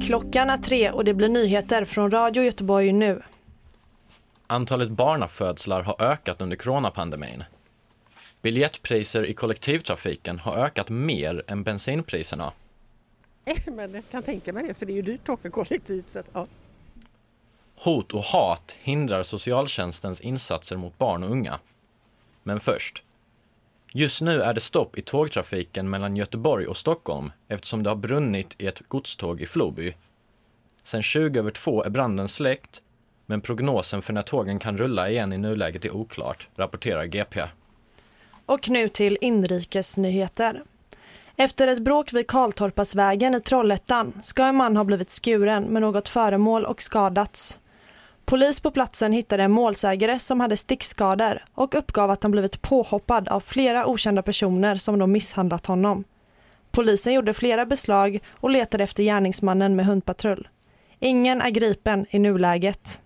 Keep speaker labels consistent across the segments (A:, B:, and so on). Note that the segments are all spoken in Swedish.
A: Klockan är 3 och det blir nyheter från Radio Göteborg nu.
B: Antalet barnafödslar har ökat under coronapandemin. Biljettpriser i kollektivtrafiken har ökat mer än bensinpriserna.
C: Men jag kan tänka mig det, för det är ju dyrt att åka kollektivt. Så att, ja.
B: Hot och hat hindrar socialtjänstens insatser mot barn och unga. Men först. Just nu är det stopp i tågtrafiken mellan Göteborg och Stockholm eftersom det har brunnit i ett godståg i Floby. Sen 20:02 är branden släckt, men prognosen för när tågen kan rulla igen i nuläget är oklart, rapporterar GP.
A: Och nu till inrikesnyheter. Efter ett bråk vid Karltorpasvägen i Trollhättan ska en man ha blivit skuren med något föremål och skadats. Polis på platsen hittade en målsägare som hade stickskador och uppgav att han blivit påhoppad av flera okända personer som då misshandlat honom. Polisen gjorde flera beslag och letade efter gärningsmannen med hundpatrull. Ingen är gripen i nuläget.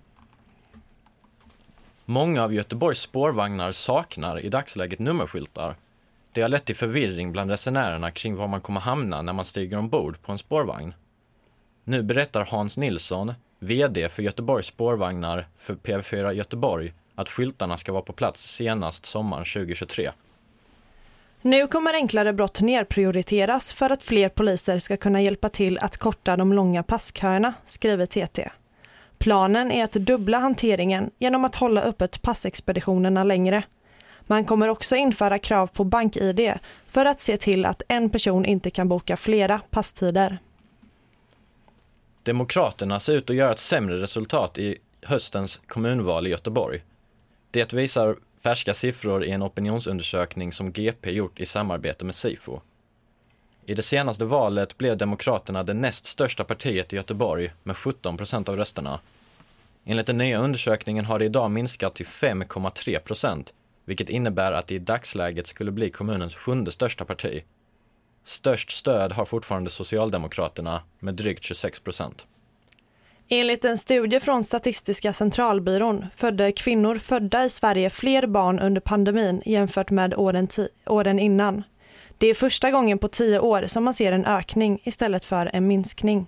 B: Många av Göteborgs spårvagnar saknar i dagsläget nummerskyltar. Det har lett till förvirring bland resenärerna kring var man kommer hamna när man stiger ombord på en spårvagn. Nu berättar Hans Nilsson, vd för Göteborgs spårvagnar för PV4 Göteborg, att skyltarna ska vara på plats senast sommaren 2023.
A: Nu kommer enklare brott nedprioriteras för att fler poliser ska kunna hjälpa till att korta de långa passköerna, skriver TT. Planen är att dubbla hanteringen genom att hålla öppet passexpeditionerna längre. Man kommer också införa krav på bank-ID för att se till att en person inte kan boka flera passtider.
B: Demokraterna ser ut att göra ett sämre resultat i höstens kommunval i Göteborg. Det visar färska siffror i en opinionsundersökning som GP gjort i samarbete med Sifo. I det senaste valet blev Demokraterna det näst största partiet i Göteborg med 17% av rösterna. Enligt den nya undersökningen har det idag minskat till 5,3%, vilket innebär att det i dagsläget skulle bli kommunens 7:e största parti. Störst stöd har fortfarande Socialdemokraterna med drygt 26%.
A: Enligt en studie från Statistiska centralbyrån födde kvinnor födda i Sverige fler barn under pandemin jämfört med åren innan. Det är första gången på 10 år som man ser en ökning istället för en minskning.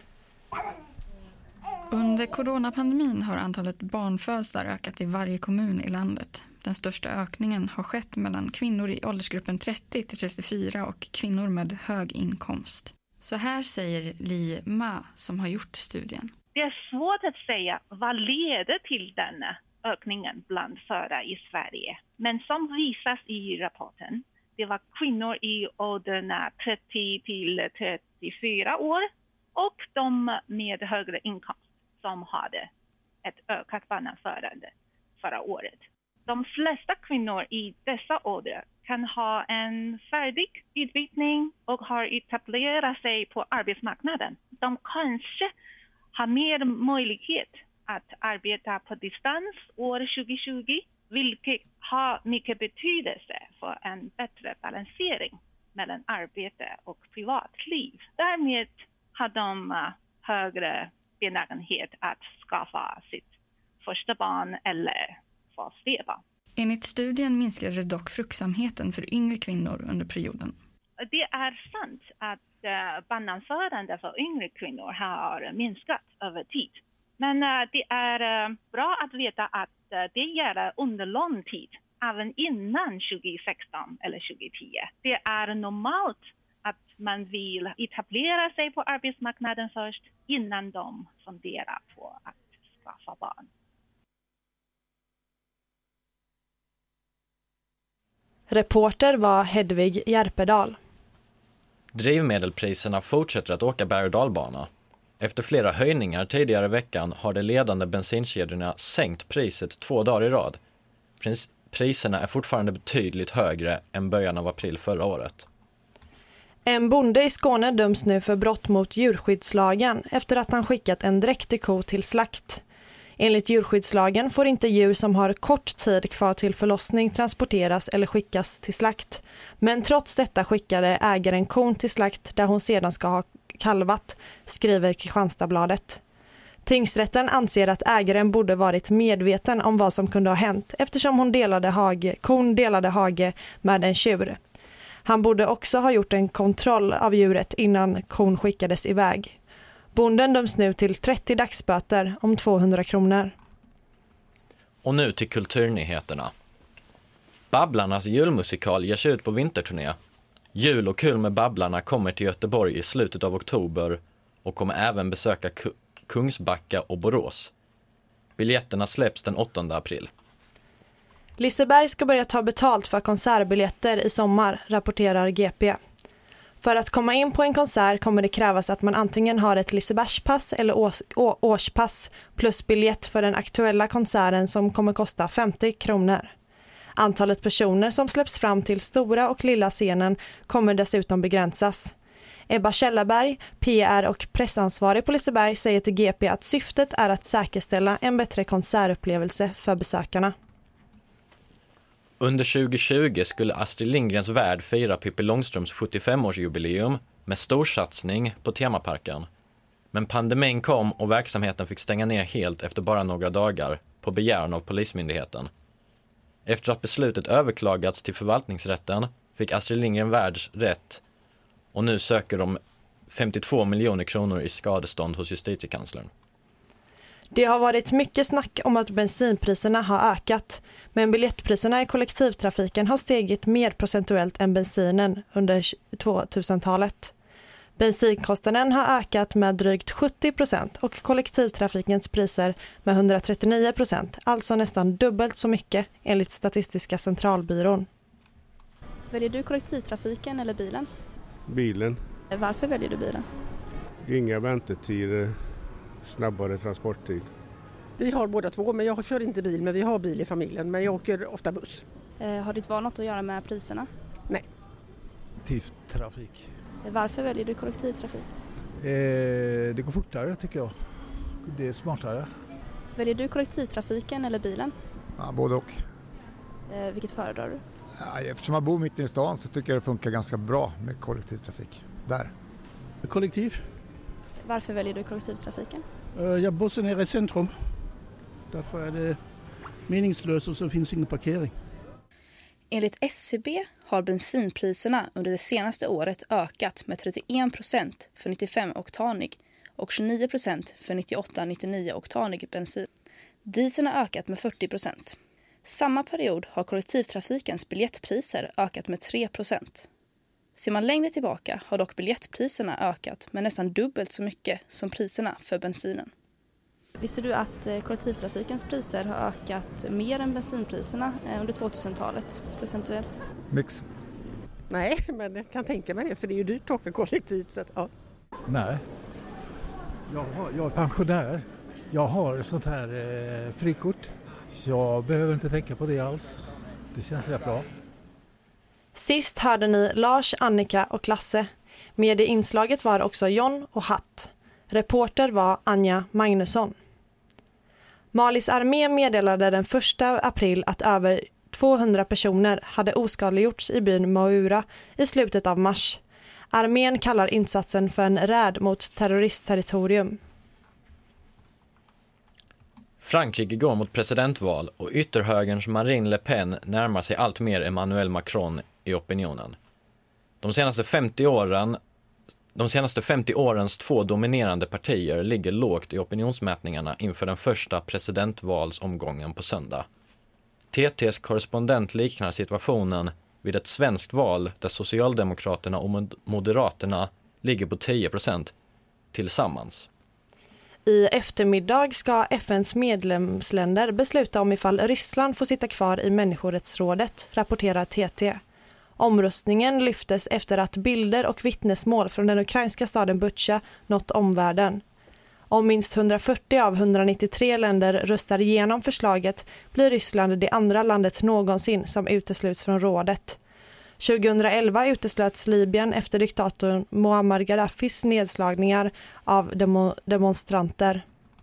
D: Under coronapandemin har antalet barnfödslar ökat i varje kommun i landet. Den största ökningen har skett mellan kvinnor i åldersgruppen 30-34 och kvinnor med hög inkomst. Så här säger Li Ma som har gjort studien.
E: Det är svårt att säga vad leder till denna ökningen bland födda i Sverige. Men som visas i rapporten, det var kvinnor i åldrarna 30-34 år och de med högre inkomst som hade ett ökat barnafödande förra året. De flesta kvinnor i dessa åldrar kan ha en färdig utbildning och har etablerat sig på arbetsmarknaden. De kanske har mer möjlighet att arbeta på distans år 2020, vilket har mycket betydelse för en bättre balansering mellan arbete och privatliv. Därmed har de högre benägenhet att skaffa sitt första barn eller få fler barn.
D: Enligt studien minskade dock fruktsamheten för yngre kvinnor under perioden.
E: Det är sant att barnafödande för yngre kvinnor har minskat över tid. Men det är bra att veta att det gäller under lång tid, även innan 2016 eller 2010. Det är normalt att man vill etablera sig på arbetsmarknaden först innan de funderar på att skaffa barn.
A: Reporter var Hedvig Järpedal.
B: Drivmedelpriserna fortsätter att åka berg- och dalbana. Efter flera höjningar tidigare i veckan har de ledande bensinkedjorna sänkt priset 2 dagar i rad. Priserna är fortfarande betydligt högre än början av april förra året.
A: En bonde i Skåne döms nu för brott mot djurskyddslagen efter att han skickat en dräktig ko till slakt. Enligt djurskyddslagen får inte djur som har kort tid kvar till förlossning transporteras eller skickas till slakt. Men trots detta skickade ägaren kon till slakt där hon sedan ska ha kalvat, skriver Kristianstadsbladet. Tingsrätten anser att ägaren borde varit medveten om vad som kunde ha hänt eftersom kon delade hage med en tjur. Han borde också ha gjort en kontroll av djuret innan kon skickades iväg. Bonden döms nu till 30 dagsböter om 200 kronor.
B: Och nu till kulturnyheterna. Babblarnas julmusikal ger sig ut på vinterturné. Jul och kul med Babblarna kommer till Göteborg i slutet av oktober och kommer även besöka Kungsbacka och Borås. Biljetterna släpps den 8 april.
A: Liseberg ska börja ta betalt för konsertbiljetter i sommar, rapporterar GP. För att komma in på en konsert kommer det krävas att man antingen har ett Lisebergspass eller årspass plus biljett för den aktuella konserten som kommer kosta 50 kronor. Antalet personer som släpps fram till stora och lilla scenen kommer dessutom begränsas. Ebba Källarberg, PR och pressansvarig på Liseberg, säger till GP att syftet är att säkerställa en bättre konsertupplevelse för besökarna.
B: Under 2020 skulle Astrid Lindgrens Värld fira Pippi Långstrumps 75-årsjubileum med storsatsning på temaparken. Men pandemin kom och verksamheten fick stänga ner helt efter bara några dagar på begäran av Polismyndigheten. Efter att beslutet överklagats till förvaltningsrätten fick Astrid Lindgren Världs rätt och nu söker de 52 miljoner kronor i skadestånd hos justitiekanslern.
A: Det har varit mycket snack om att bensinpriserna har ökat, men biljettpriserna i kollektivtrafiken har stigit mer procentuellt än bensinen under 2000-talet. Bensinkostnaden har ökat med drygt 70% och kollektivtrafikens priser med 139%, alltså nästan dubbelt så mycket enligt Statistiska centralbyrån.
F: Väljer du kollektivtrafiken eller bilen?
C: Bilen.
F: Varför väljer du bilen?
C: Inga väntetider, snabbare transporttid. Vi har båda två, men jag kör inte bil, men vi har bil i familjen. Men jag åker ofta buss.
F: Har ditt val något att göra med priserna?
C: Nej.
G: Kollektivtrafik.
F: Varför väljer du kollektivtrafik?
G: Det går fortare tycker jag. Det är smartare.
F: Väljer du kollektivtrafiken eller bilen?
G: Ja, både och.
F: Vilket föredrar du?
G: Ja, eftersom jag bor mitt i stan så tycker jag det funkar ganska bra med kollektivtrafik. Där.
H: Kollektiv.
F: Varför väljer du kollektivtrafiken?
H: Jag bor nere i centrum. Därför är det meningslöst och så finns ingen parkering.
F: Enligt SCB har bensinpriserna under det senaste året ökat med 31% för 95-oktanig och 29% för 98-99-oktanig bensin. Dieseln har ökat med 40%. Samma period har kollektivtrafikens biljettpriser ökat med 3%. Ser man längre tillbaka har dock biljettpriserna ökat med nästan dubbelt så mycket som priserna för bensinen. Visste du att kollektivtrafikens priser har ökat mer än bensinpriserna under 2000-talet procentuellt?
G: Mix.
C: Nej, men jag kan tänka mig det, för det är ju dyrt att åka kollektivt. Så att, ja.
G: Nej. Jag är pensionär. Jag har sånt här frikort. Jag behöver inte tänka på det alls. Det känns rätt bra.
A: Sist hörde ni Lars, Annika och Lasse. Med i inslaget var också John och Hatt. Reporter var Anja Magnusson. Malis armé meddelade den 1 april att över 200 personer hade oskadliggjorts i byn Maura i slutet av mars. Armén kallar insatsen för en räd mot terroristterritorium.
B: Frankrike går mot presidentval och ytterhögerns Marine Le Pen närmar sig allt mer Emmanuel Macron i opinionen. De senaste 50 årens två dominerande partier ligger lågt i opinionsmätningarna inför den första presidentvalsomgången på söndag. TT:s korrespondent liknar situationen vid ett svenskt val där Socialdemokraterna och Moderaterna ligger på 10% tillsammans.
A: I eftermiddag ska FNs medlemsländer besluta om ifall Ryssland får sitta kvar i människorättsrådet, rapporterar TT. Omröstningen lyftes efter att bilder och vittnesmål från den ukrainska staden Butja nått omvärlden. Om minst 140 av 193 länder röstar igenom förslaget blir Ryssland det andra landet någonsin som utesluts från rådet. 2011 uteslöts Libyen efter diktatorn Muammar Gaddafis nedslagningar av demonstranter.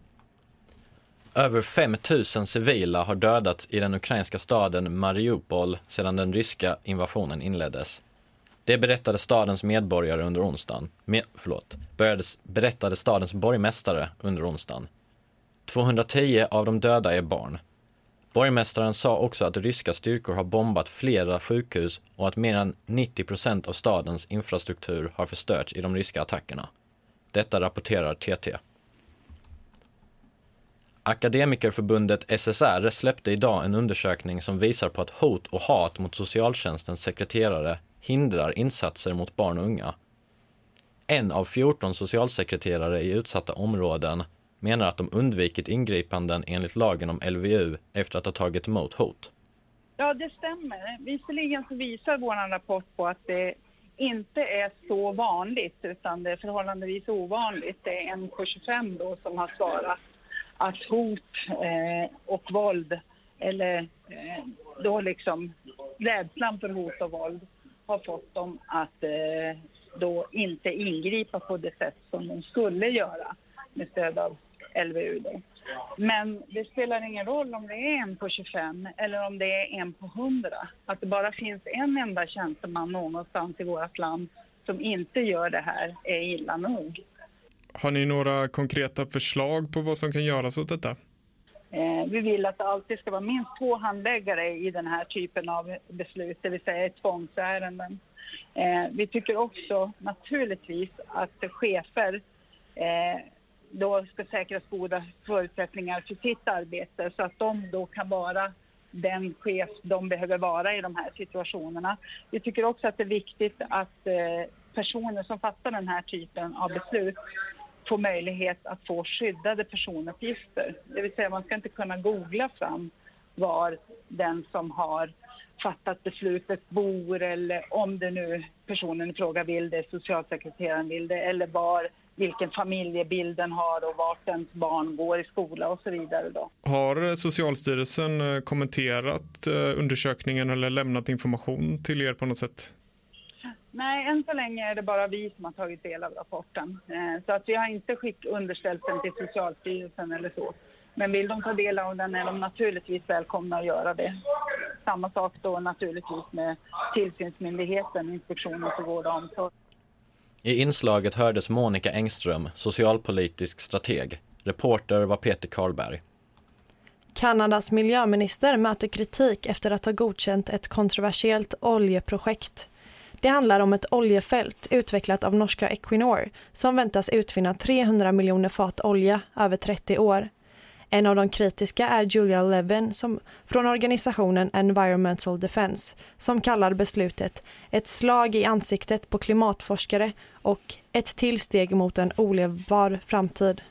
B: Över 5 000 civila har dödats i den ukrainska staden Mariupol sedan den ryska invasionen inleddes. Det berättade stadens medborgare under onsdagen. Berättade stadens borgmästare under onsdagen. 210 av de döda är barn. Borgmästaren sa också att ryska styrkor har bombat flera sjukhus och att mer än 90% av stadens infrastruktur har förstörts i de ryska attackerna. Detta rapporterar TT. Akademikerförbundet SSR släppte idag en undersökning som visar på att hot och hat mot socialtjänstens sekreterare hindrar insatser mot barn och unga. 1 av 14 socialsekreterare i utsatta områden menar att de undvikit ingripanden enligt lagen om LVU efter att ha tagit emot hot.
I: Ja, det stämmer. Visserligen så visar vår rapport på att det inte är så vanligt, utan det är förhållandevis ovanligt. Det är 1 på 25 då som har svarat att hot och våld, eller då liksom rädslan för hot och våld har fått dem att då inte ingripa på det sätt som de skulle göra med stöd av LVU då. Men det spelar ingen roll om det är 1 på 25 eller om det är 1 på 100. Att det bara finns en enda tjänsteman någonstans i vårt land som inte gör det här är illa nog.
J: Har ni några konkreta förslag på vad som kan göras åt detta?
I: Vi vill att det alltid ska vara minst 2 handläggare i den här typen av beslut, det vill säga tvångsärenden. Vi tycker också naturligtvis att chefer då ska säkras goda förutsättningar för sitt arbete så att de då kan vara den chef de behöver vara i de här situationerna. Vi tycker också att det är viktigt att personer som fattar den här typen av beslut får möjlighet att få skyddade personuppgifter. Det vill säga man ska inte kunna googla fram var den som har fattat beslutet bor, eller om det nu personen i fråga vill det, socialsekreteraren vill det, eller vilken familjebilden har och vart ens barn går i skola och så vidare då.
J: Har Socialstyrelsen kommenterat undersökningen eller lämnat information till er på något sätt?
I: Nej, än så länge är det bara vi som har tagit del av rapporten. Så att vi har inte underställt den till Socialstyrelsen eller så. Men vill de ta del av den är de naturligtvis välkomna att göra det. Samma sak då naturligtvis med tillsynsmyndigheten, Inspektionen för vård och omsorg.
B: I inslaget hördes Monica Engström, socialpolitisk strateg. Reporter var Peter Karlberg.
A: Kanadas miljöminister möter kritik efter att ha godkänt ett kontroversiellt oljeprojekt. Det handlar om ett oljefält utvecklat av norska Equinor som väntas utvinna 300 miljoner fat olja över 30 år. En av de kritiska är Julia Levin från organisationen Environmental Defense som kallar beslutet ett slag i ansiktet på klimatforskare och ett tillsteg mot en olevbar framtid.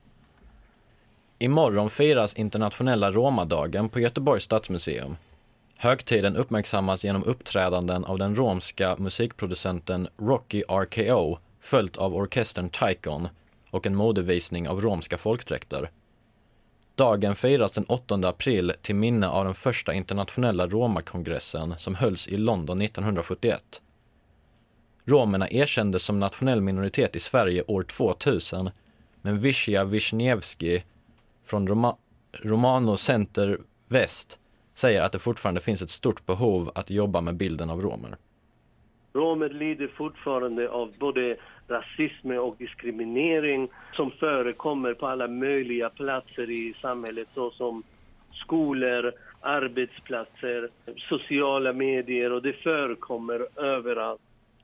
B: Imorgon firas internationella romadagen på Göteborgs stadsmuseum. Högtiden uppmärksammas genom uppträdanden av den romska musikproducenten Rocky RKO följt av orkestern Taikon och en modevisning av romska folkdräkter. Dagen firas den 8 april till minne av den första internationella romakongressen som hölls i London 1971. Romerna erkändes som nationell minoritet i Sverige år 2000, men Wyszynka Wiśniewski från Romano Center Väst säger att det fortfarande finns ett stort behov att jobba med bilden av romer.
K: Romer lider fortfarande av både rasism och diskriminering som förekommer på alla möjliga platser i samhället, såsom skolor, arbetsplatser, sociala medier, och det förekommer överallt.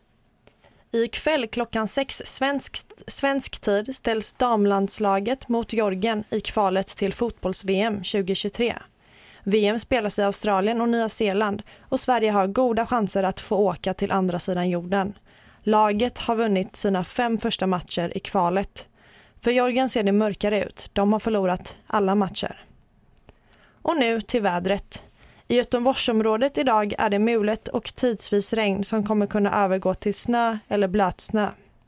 A: I kväll klockan 6 svensk tid ställs damlandslaget mot Georgien i kvalet till fotbolls-VM 2023. VM spelas i Australien och Nya Zeeland och Sverige har goda chanser att få åka till andra sidan jorden. Laget har vunnit sina 5 första matcher i kvalet. För Georgien ser det mörkare ut. De har förlorat alla matcher. Och nu till vädret. I Göteborgsområdet idag är det mulet och tidsvis regn som kommer kunna övergå till snö eller blötsnö.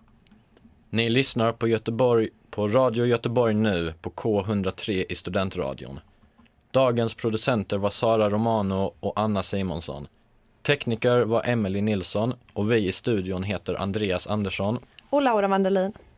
B: Ni lyssnar på Göteborg på Radio Göteborg nu på K103 i Studentradion. Dagens producenter var Sara Romano och Anna Simonsson. Tekniker var Emily Nilsson och vi i studion heter Andreas Andersson
A: och Laura Vandelin.